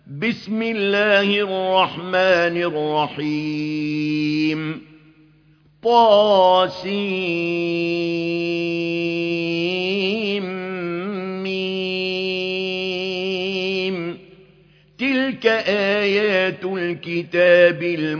بسم الله الرحمن الرحيم طاسيم تلك آيات الكتاب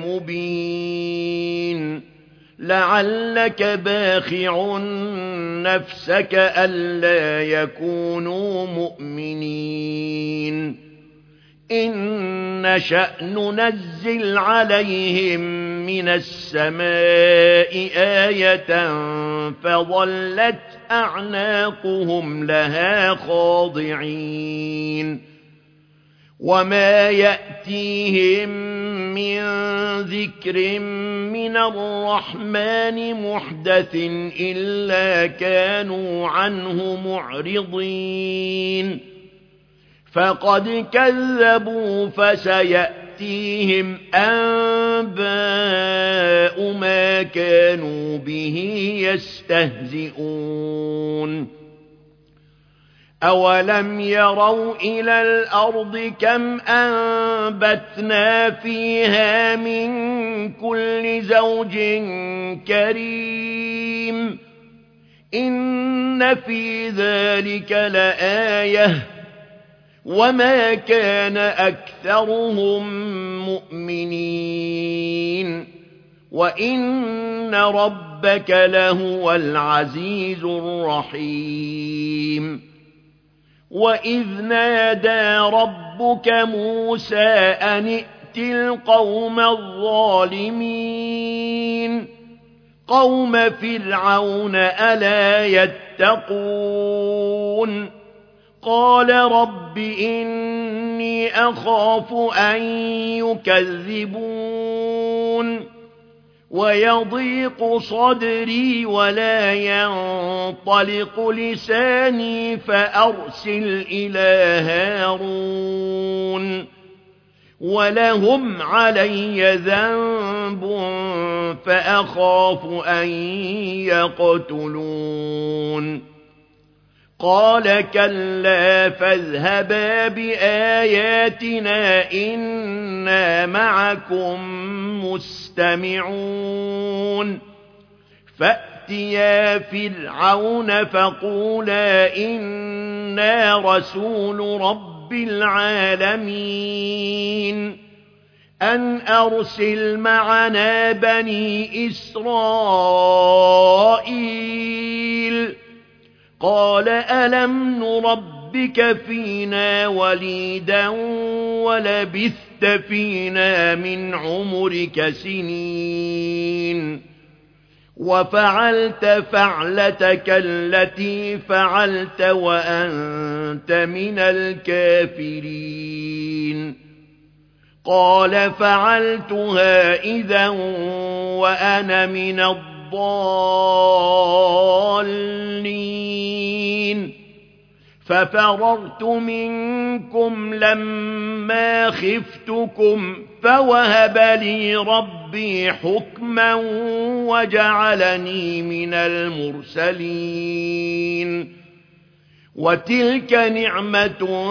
المبين لعلك باخع نفسك ألا يكونوا مؤمنين إن نشأ ننزل عليهم من السماء آية فظلت أعناقهم لها خاضعين وما يأتيهم من ذكر من الرحمن محدث إلا كانوا عنه معرضين فقد كذبوا فسيأتيهم أنباء ما كانوا به يستهزئون أولم يروا إلى الأرض كم أنبتنا فيها من كل زوج كريم إن في ذلك لآية وما كان أكثرهم مؤمنين وإن ربك لهو العزيز الرحيم وإذ نادى ربك موسى أن ائت القوم الظالمين قوم فرعون ألا يتقون قال رب إني أخاف أن يكذبون ويضيق صدري ولا ينطلق لساني فأرسل إلى هارون ولهم علي ذنب فأخاف أن يقتلون قال كلا فاذهبا بآياتنا إنا معكم مستمعون فأتيا فرعون فقولا إنا رسول رب العالمين أن أرسل معنا بني إسرائيل قال ألم نربك فينا وليدا ولبثت فينا من عمرك سنين وفعلت فعلتك التي فعلت وأنت من الكافرين قال فعلتها إذا وأنا من الضالين ففررت منكم لما خفتكم فوهب لي ربي حكما وجعلني من المرسلين وتلك نعمة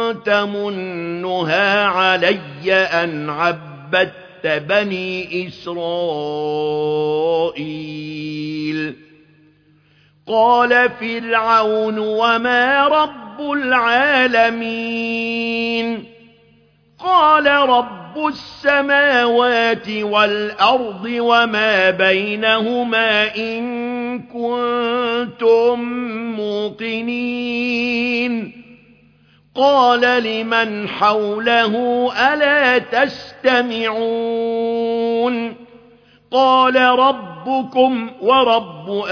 تمنها علي أن عبدت بني إسرائيل قال فرعون وما رب العالمين قال رب السماوات والأرض وما بينهما إن كنتم موقنين قال لمن حوله ألا تستمعون قال ربكم ورب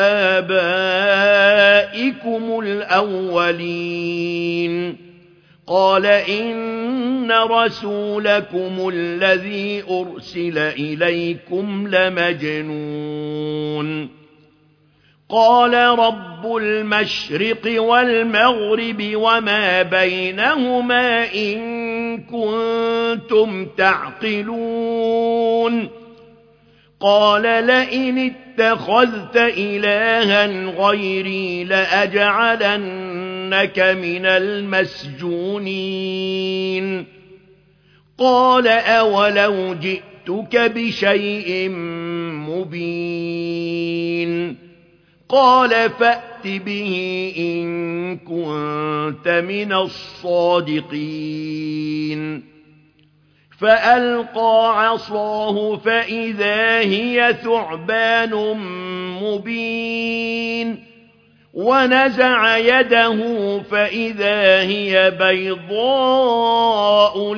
آبائكم الأولين قال إن رسولكم الذي أرسل إليكم لمجنون قال رب المشرق والمغرب وما بينهما إن كنتم تعقلون قال لئن اتخذت إلها غيري لأجعلنك من المسجونين قال أولو جئتك بشيء مبين قال فأت به إن كنت من الصادقين فألقى عصاه فإذا هي ثعبان مبين ونزع يده فإذا هي بيضاء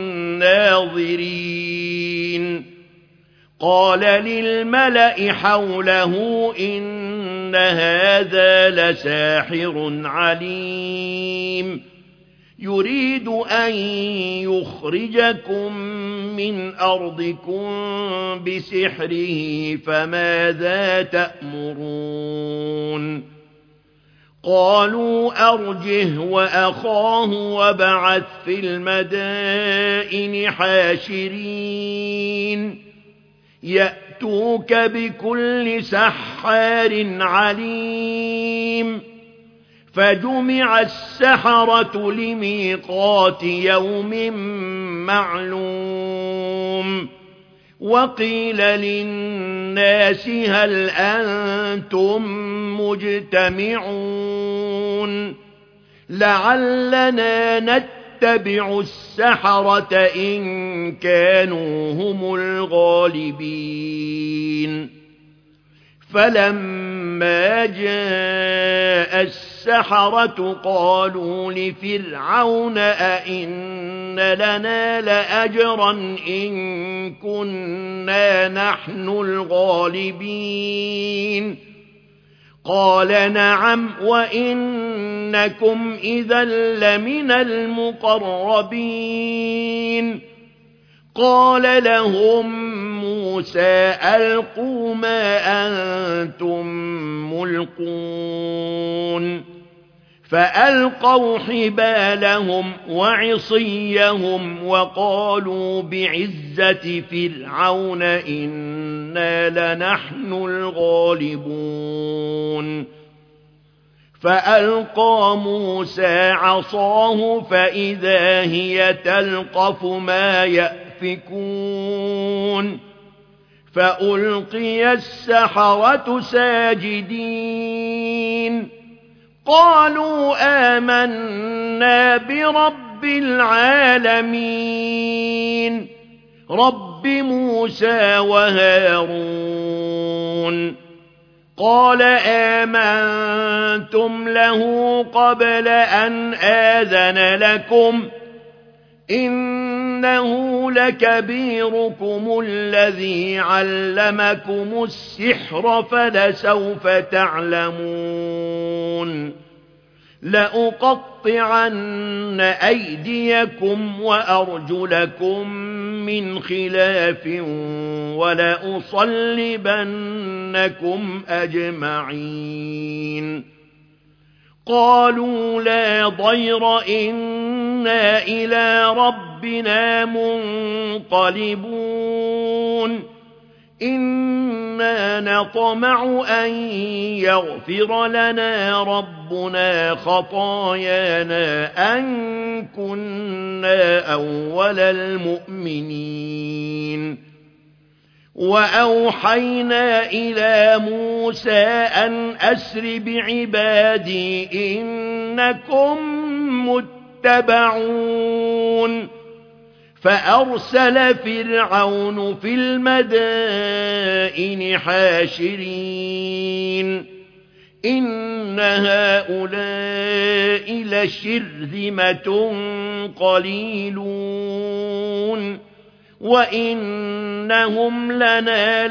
للناظرين قال للملأ حوله إن هذا لساحر عليم يريد أن يخرجكم من أرضكم بسحره فماذا تأمرون قالوا أرجه وأخاه وابعث في المدائن حاشرين يأتوك بكل سحار عليم فجمع السحرة لميقات يوم معلوم وقيل للناس هل أنتم مجتمعون لعلنا نتبع السحرة إن كانوا هم الغالبين فلما جاء السحرة قالوا لفرعون أئن لنا لأجرا إن كنا نحن الغالبين قال نعم وإنكم إذا لمن المقربين قال لهم موسى ألقوا ما أنتم ملقون فألقوا حبالهم وعصيهم وقالوا بعزة فرعون إنا لنحن الغالبون فألقى موسى عصاه فإذا هي تلقف ما يأفكون فألقي السحرة ساجدين قالوا آمنا برب العالمين رب موسى وهارون قال آمنتم له قبل أن آذن لكم إنه لكبيركم الذي علمكم السحر فلسوف تعلمون لأقطعن أيديكم وأرجلكم من خلاف ولأصلبنكم أجمعين قالوا لا ضير إنا إلى ربنا منقلبون إنا نطمع أن يغفر لنا ربنا خطايانا أن كنا أول المؤمنين وأوحينا إلى موسى أن أسر بعبادي إنكم متبعون فأرسل فرعون في المدائن حاشرين إن هؤلاء لشرذمة قليلون وإنهم لنا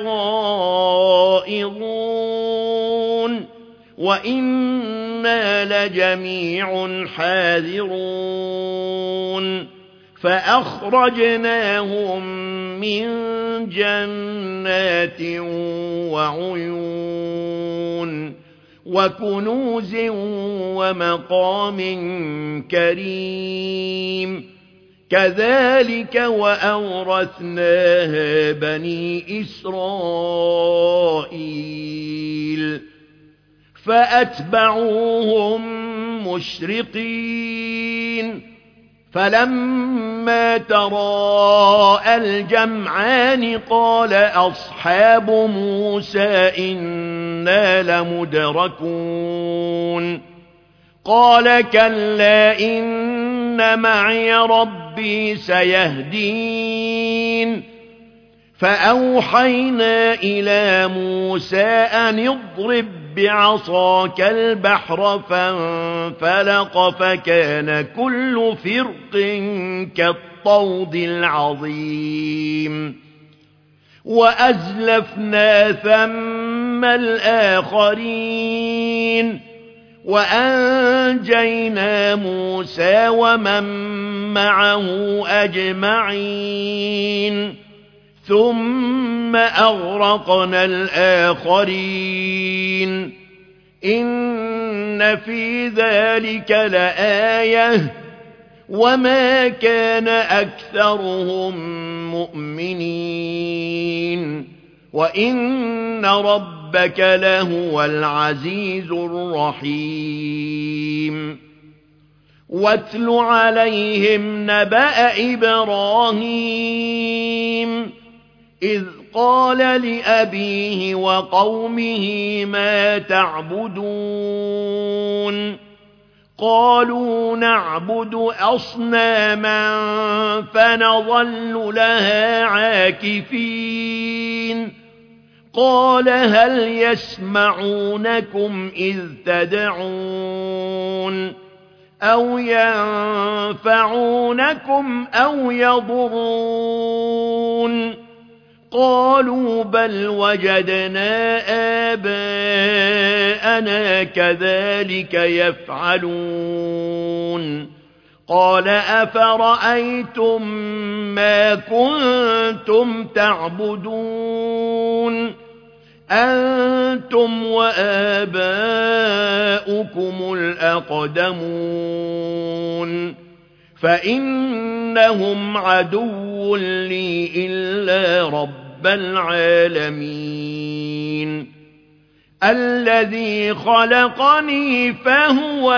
لغائظون وإنا لجميع حاذرون فأخرجناهم من جنات وعيون وكنوز ومقام كريم كذلك وأورثناها بني إسرائيل فأتبعوهم مشرقين فلما تراءى الجمعان قال أصحاب موسى إنا لمدركون قال كلا إن معي ربي سيهدين فأوحينا إلى موسى أن اضرب بعصاك البحر فانفلق فكان كل فرق كالطود العظيم وأزلفنا ثم الآخرين وأنجينا موسى ومن معه أجمعين ثم أغرقنا الآخرين إن في ذلك لآية وما كان أكثرهم مؤمنين وإن ربك لهو العزيز الرحيم واتل عليهم نبأ إبراهيم إذ قال لأبيه وقومه ما تعبدون قالوا نعبد أصناما فنظل لها عاكفين قال هل يسمعونكم إذ تدعون أو ينفعونكم أو يضرون قالوا بل وجدنا آباءنا كذلك يفعلون قال أفرأيتم ما كنتم تعبدون أنتم وآباؤكم الأقدمون فإنهم عدو لي إلا رب العالمين الذي خلقني فهو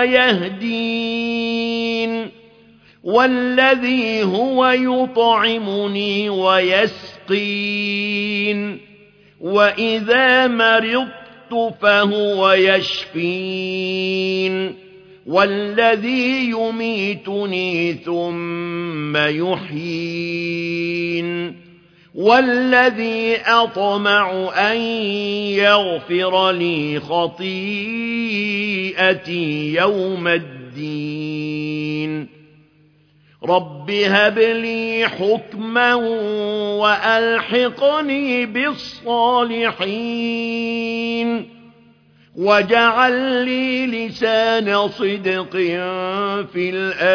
يهدين والذي هو يطعمني ويسقين وإذا مرضت فهو يشفين والذي يميتني ثم يحيين والذي أطمع أن يغفر لي خطيئتي يوم الدين رب هب لي حكما وألحقني بالصالحين واجعل لي لسان صدق في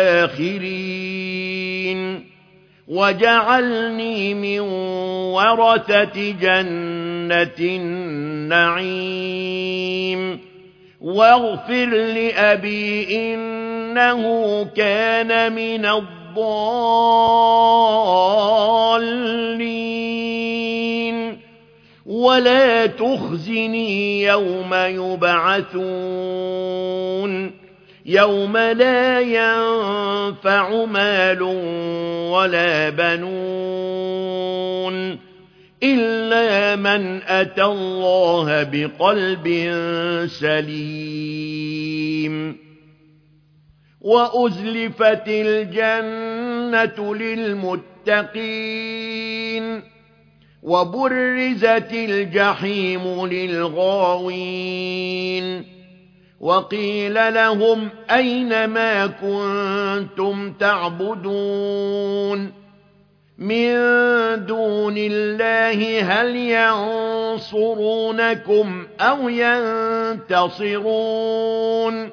الآخرين واجعلني من ورثة جنة النعيم واغفر لأبي إنه كان من الضالين ولا تخزني يوم يبعثون يوم لا ينفع مال ولا بنون إلا من أتى الله بقلب سليم وأزلفت الجنة للمتقين وبرزت الجحيم للغاوين وقيل لهم أين ما كنتم تعبدون من دون الله هل ينصرونكم أو ينتصرون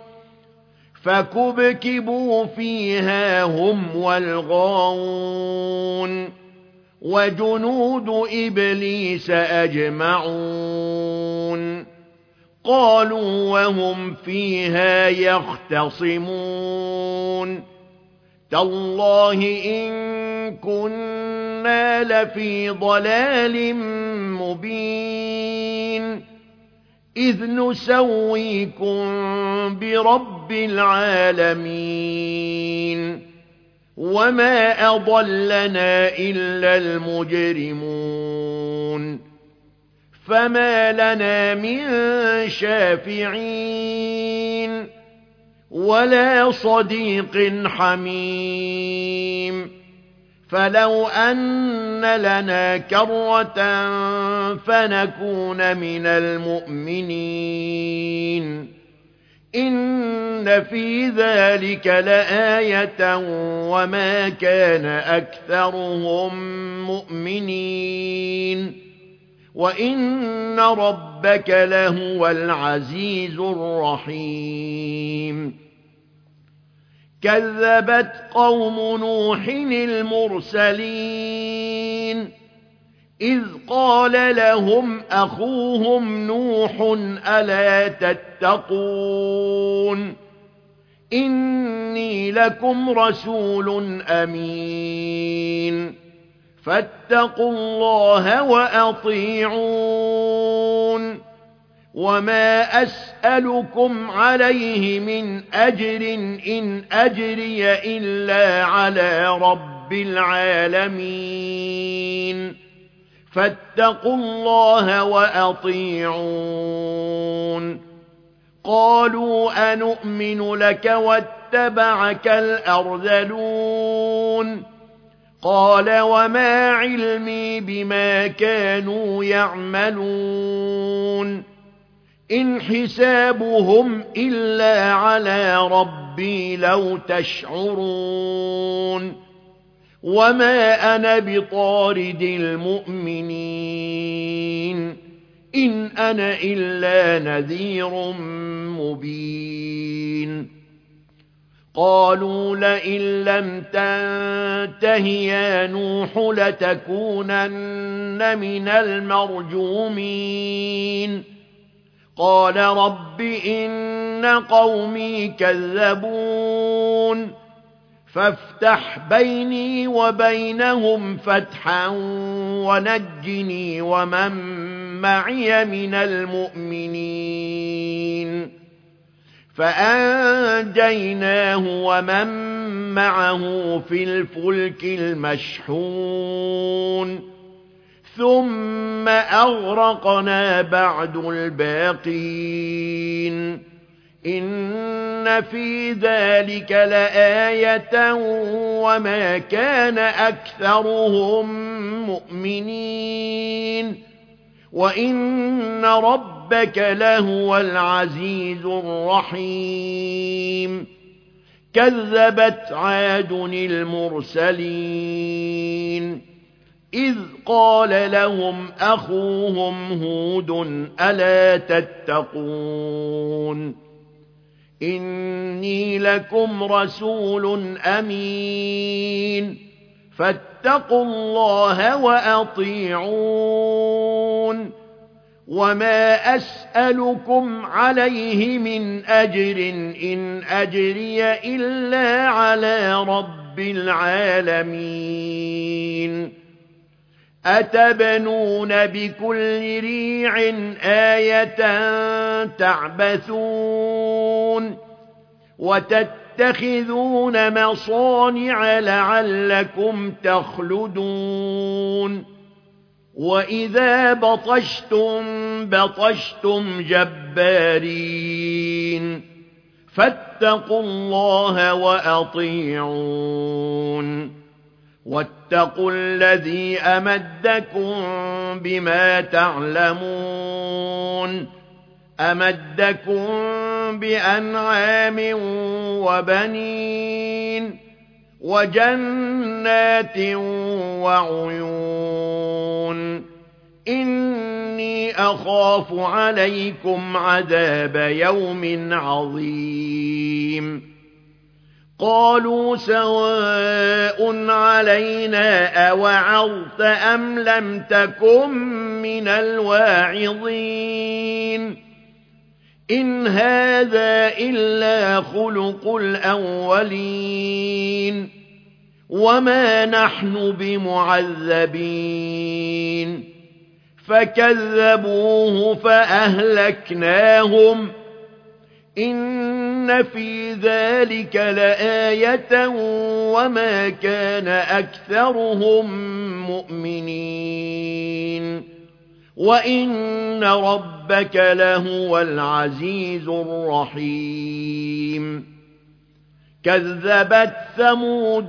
فكبكبوا فيها هم والغاوون وجنود إبليس أجمعون قالوا وهم فيها يختصمون تالله إن كنا لفي ضلال مبين إذ نسويكم برب العالمين وما أضلنا إلا المجرمون فما لنا من شافعين ولا صديق حميم فلو أن لنا كرة فنكون من المؤمنين إن في ذلك لآية وما كان أكثرهم مؤمنين وإن ربك لهو العزيز الرحيم كذبت قوم نوح المرسلين إذ قال لهم أخوهم نوح ألا تتقون إني لكم رسول أمين فاتقوا الله وأطيعون وما أسألكم عليه من أجر إن أجري إلا على رب العالمين فاتقوا الله وأطيعون قالوا أنؤمن لك واتبعك الأرذلون قال وما علمي بما كانوا يعملون إن حسابهم إلا على ربي لو تشعرون وما أنا بطارد المؤمنين إن أنا إلا نذير مبين قالوا لئن لم تنته يا نوح لتكونن من المرجومين قال رب إن قومي كذبون فافتح بيني وبينهم فتحا ونجني ومن معي من المؤمنين فأنجيناه ومن معه في الفلك المشحون ثم أغرقنا بعد الباقين إن في ذلك لآية وما كان أكثرهم مؤمنين وإن ربك لهو العزيز الرحيم كذبت عاد المرسلين إذ قال لهم أخوهم هود ألا تتقون إني لكم رسول أمين فاتقوا الله وأطيعون وما أسألكم عليه من أجر إن أجري إلا على رب العالمين أتبنون بكل ريع آية تعبثون وتتخذون مصانع لعلكم تخلدون وإذا بطشتم بطشتم جبارين فاتقوا الله وأطيعون واتقوا الذي أمدكم بما تعلمون أمدكم بأنعام وبنين وجنات وعيون إني أخاف عليكم عذاب يوم عظيم قالوا سواء علينا أوعظت أم لم تكن من الواعظين إن هذا إلا خلق الأولين وما نحن بمعذبين فكذبوه فأهلكناهم إن إن في ذلك لآية وما كان أكثرهم مؤمنين وإن ربك لهو العزيز الرحيم كذبت ثمود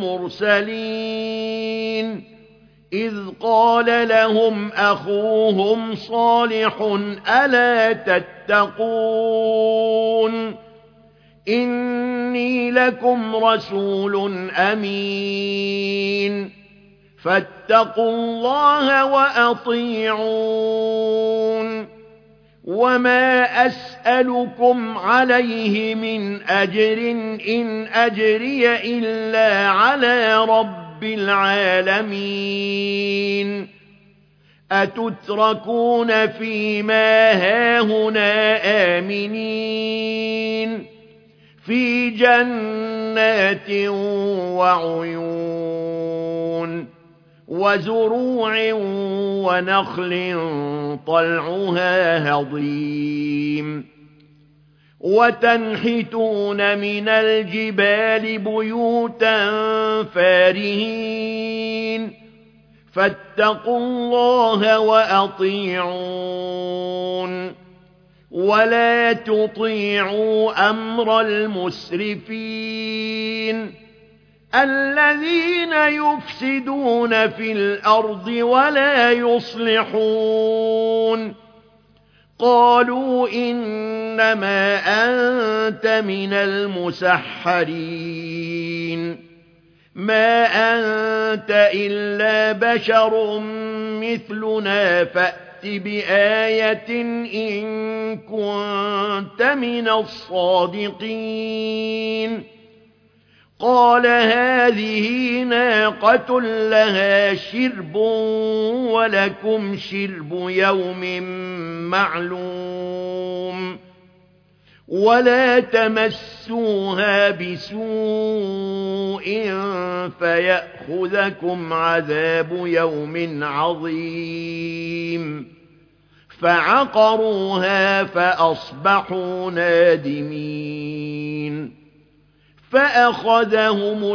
المرسلين إذ قال لهم أخوهم صالح ألا تتقون إني لكم رسول أمين فاتقوا الله وأطيعون وما أسألكم عليه من أجر إن أجري إلا على رب العالمين أتتركون فيما هاهنا آمنين في جنات وعيون وزروع ونخل طلعها هضيم وتنحتون من الجبال بيوتا فارهين فاتقوا الله وأطيعون ولا تطيعوا أمر المسرفين الذين يفسدون في الأرض ولا يصلحون قالوا إنما أنت من المسحرين ما أنت إلا بشر مثلنا فأت بآية إن كنت من الصادقين قال هذه ناقة لها شرب ولكم شرب يوم معلوم ولا تمسوها بسوء فيأخذكم عذاب يوم عظيم فعقروها فأصبحوا نادمين فأخذهم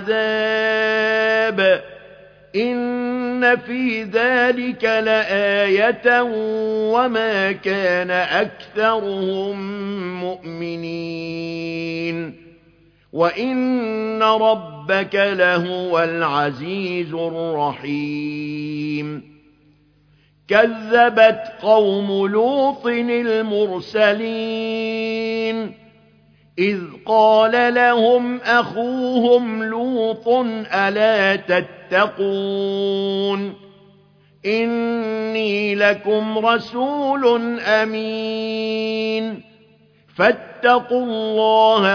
العذاب إن في ذلك لآية وما كان أكثرهم مؤمنين وإن ربك لهو العزيز الرحيم كذبت قوم لوط المرسلين إذ قال لهم أخوهم لوط ألا تتقون إني لكم رسول أمين فاتقوا الله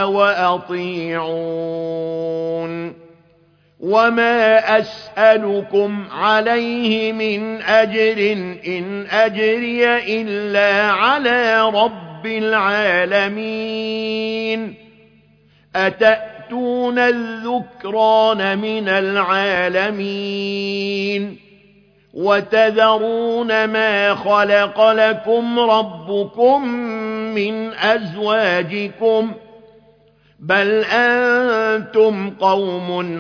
وأطيعون وما أسألكم عليه من أجر إن أجري إلا على رب العالمين أتأتون الذكران من العالمين وتذرون ما خلق لكم ربكم من أزواجكم بل أنتم قوم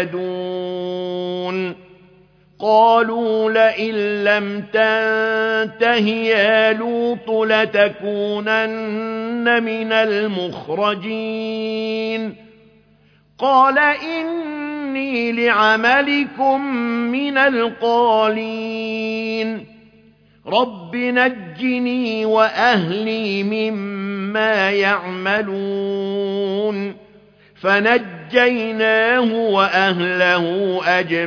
عادون قالوا لئن لم تنته يا لوط لتكونن من المخرجين قال إني لعملكم من القالين رب نجني وأهلي مما يعملون فنجيناه وأهله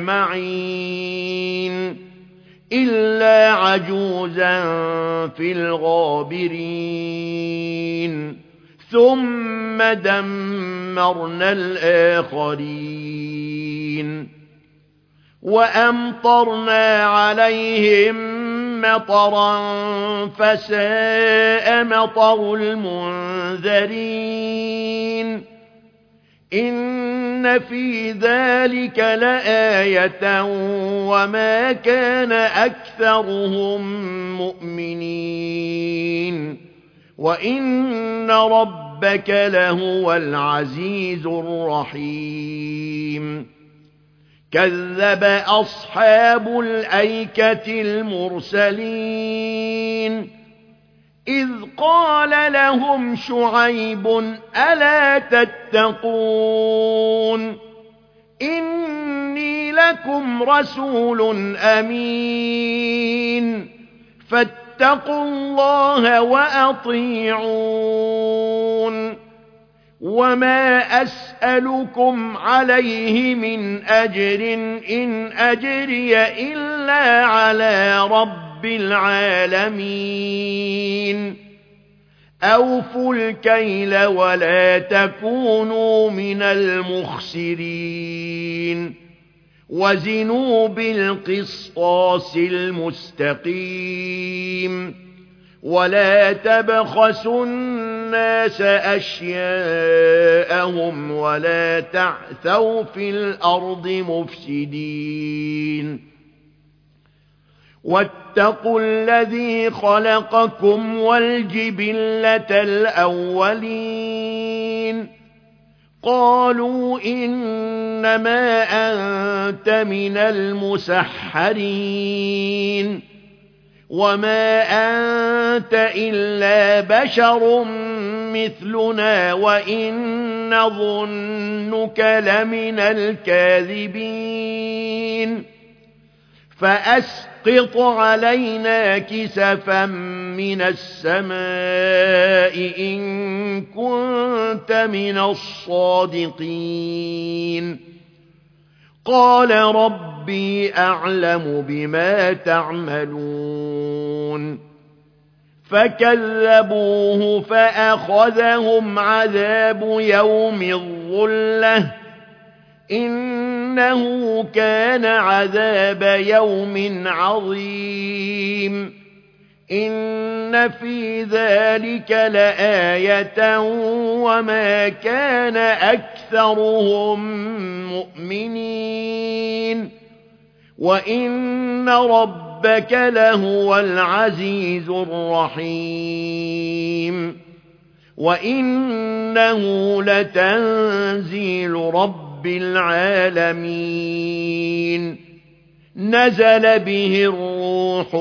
أجمعين إلا عجوزا في الغابرين ثم دمرنا الآخرين وأمطرنا عليهم مطرا فساء مطر المنذرين إن في ذلك لآية وما كان أكثرهم مؤمنين وإن ربك لهو العزيز الرحيم كذب أصحاب الأيكة المرسلين إذ قال لهم شعيب ألا تتقون إني لكم رسول أمين فاتقوا الله وأطيعون وما أسألكم عليه من أجر إن أجري إلا على رب العالمين أوفوا الكيل ولا تكونوا من المخسرين وزنوا بالقسطاس المستقيم ولا تبخسوا الناس أشياءهم ولا تعثوا في الأرض مفسدين واتقوا الذي خلقكم والجبلة الأولين قالوا إنما أنت من المسحرين وما أنت إلا بشر مثلنا وإن نظنك لمن الكاذبين فأسقط علينا كسفا من السماء إن كنت من الصادقين قال ربي أعلم بما تعملون فكذبوه فأخذهم عذاب يوم الظلة إنه كان عذاب يوم عظيم إن في ذلك لآية وما كان أكثرهم مؤمنين وإن ربك لهو العزيز الرحيم وإنه لتنزيل رب العالمين نزل به الروح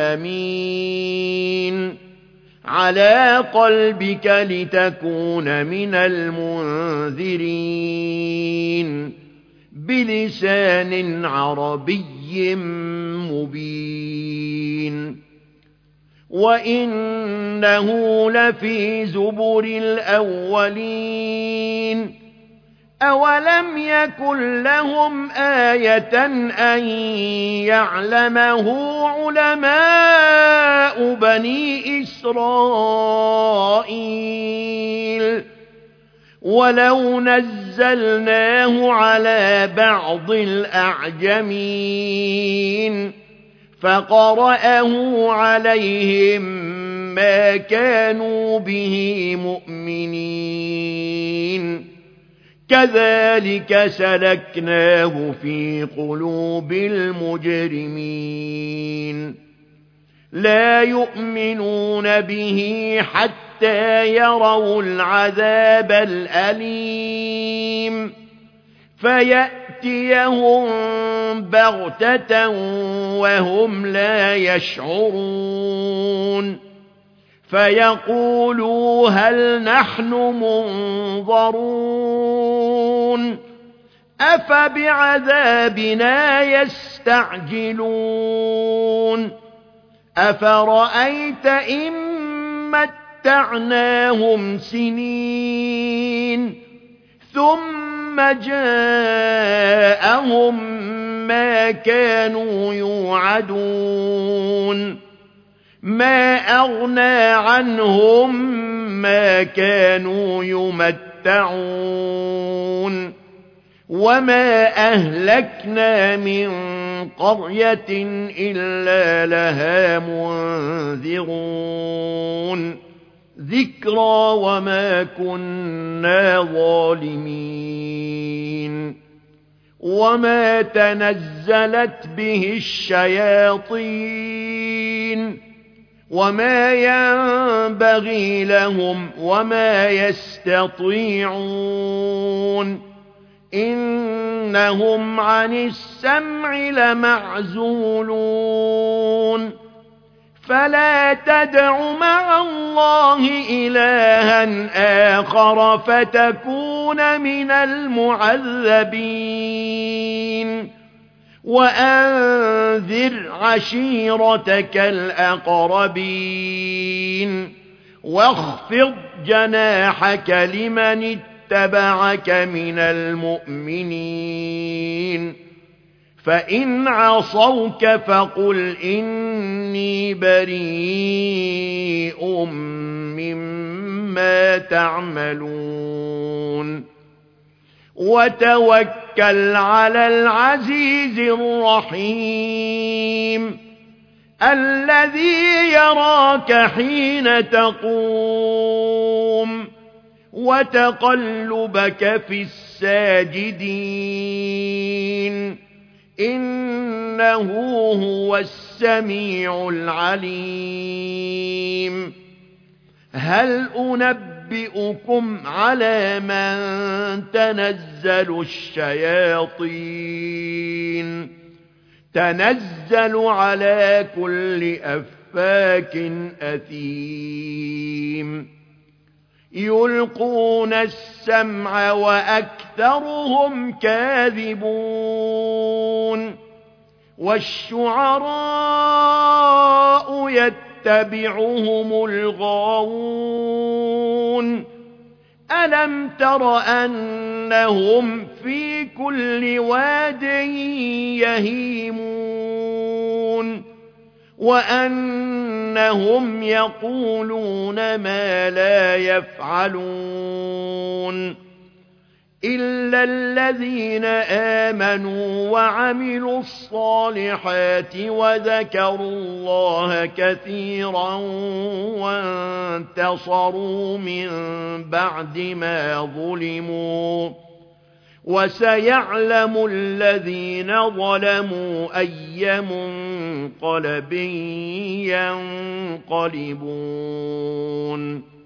الأمين على قلبك لتكون من المنذرين بلسان عربي مبين وإنه لفي زبر الأولين أولم يكن لهم آية أن يعلمه علماء بني إسرائيل ولو نزلناه على بعض الأعجمين فقرأه عليهم ما كانوا به مؤمنين كذلك سلكناه في قلوب المجرمين لا يؤمنون به حتى يروا العذاب الأليم فيأتيهم بغتة وهم لا يشعرون فيقولوا هل نحن منظرون أفبعذابنا يستعجلون أفرأيت إن متعناهم سنين ثم جاءهم ما كانوا يوعدون ما أغنى عنهم ما كانوا يمتعون وما أهلكنا من قرية إلا لها منذرون ذكرى وما كنا ظالمين وما تنزلت به الشياطين وما ينبغي لهم وما يستطيعون إنهم عن السمع لمعزولون فلا تدع مع الله إلها آخر فتكون من المعذبين وأنذر عشيرتك الأقربين واخفض جناحك لمن اتبعك من المؤمنين فإن عصوك فقل إني بريء مما تعملون وتوكل على العزيز الرحيم الذي يراك حين تقوم وتقلبك في الساجدين إنه هو السميع العليم هل أنبئكم على من تنزل الشياطين تنزل على كل أفاك أثيم يلقون السمع وأكثرهم كاذبون والشعراء يتبعهم الغاوون ألم تر أنهم في كل واد يهيمون وأنهم يقولون ما لا يفعلون إلا الذين آمنوا وعملوا الصالحات وذكروا الله كثيرا وانتصروا من بعد ما ظلموا وسيعلم الذين ظلموا أي منقلب ينقلبون